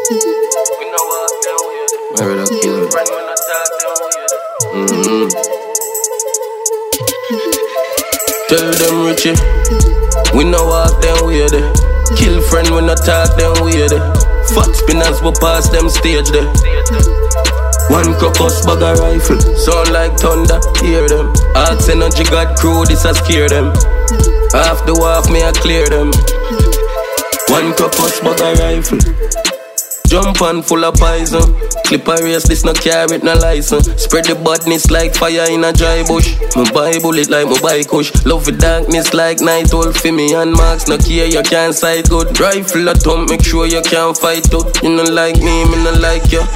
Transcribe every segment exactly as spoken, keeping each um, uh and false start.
We know what they're weird. Murder killer. Friend when I talk, they're weird. Mm-hmm. Tell them Richie, we know what them weird. Kill friend when I talk them weird. Fat spinners will pass them stage there. One crocus bag a rifle, sound like thunder, hear them. Ask energy God crew, this a scare them. Half the wharf me a clear them. One crocus bag a rifle, jump on full of poison. Clip a race, this no carry no license. Spread the badness like fire in a dry bush. My buy bullet like my buy kush. Love the darkness like night owl for me and marks. No care you can't sight good. Rifle a thump, make sure you can't fight too. You no like me, me no like you.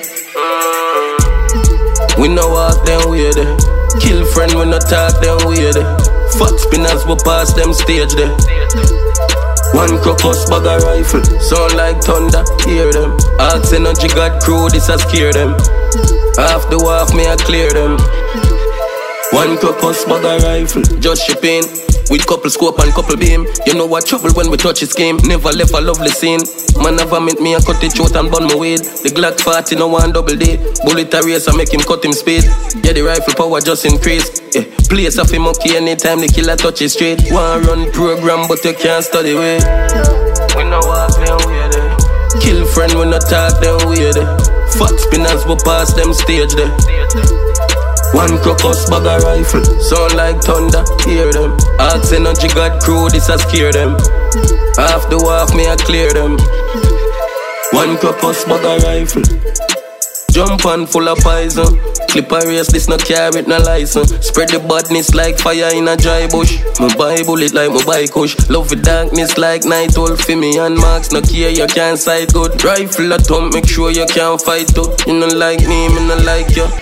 We no walk them weird. Kill friend we no talk them weird. Fat spinners will pass them stage there. One crocus bag a rifle, sound like thunder, hear them. Ask energy God crew, this a scare them. Half the wharf me a clear them. One crocus bag a rifle, just shipping. With couple scope and couple beam. You know what trouble when we touch his game. Never left a lovely scene. Man never meant me, I cut the throat and burn my weed. The Glock forty no one double D. Bullet a race and make him cut him speed. Yeah, the rifle power just increase. Yeah, place of him okay anytime the killer touch his street. One run program but you can't study way. We know what them weird. Kill friend we no talk them weird. Fat spinners will pass them stage there. One crocus bag a rifle, sound like thunder, hear them. Ask energy God crew, this a scare them. Half the wharf me a clear them. One crocus bag a rifle, jump on full of poison. Clip a race, this no carry no license. Spread the badness like fire in a dry bush. My buy bullet like my buy kush. Love the darkness like night owl for me and marks. No care you can't sight good. Rifle a thump, make sure you can't fight too. You no like me, me no like you.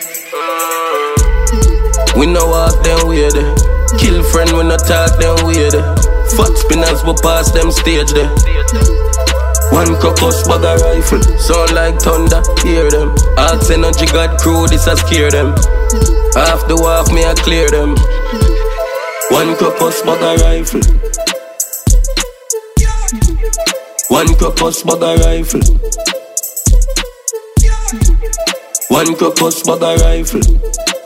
We no walk them weird. Kill friend we no talk them weird. Fat spinners will pass them stage there. One crocus bag a rifle, sound like thunder, hear them. Ask energy God crew, this a scare them. Half the wharf me a clear them. One crocus bag a rifle, one crocus bag a rifle, one crocus bag a rifle.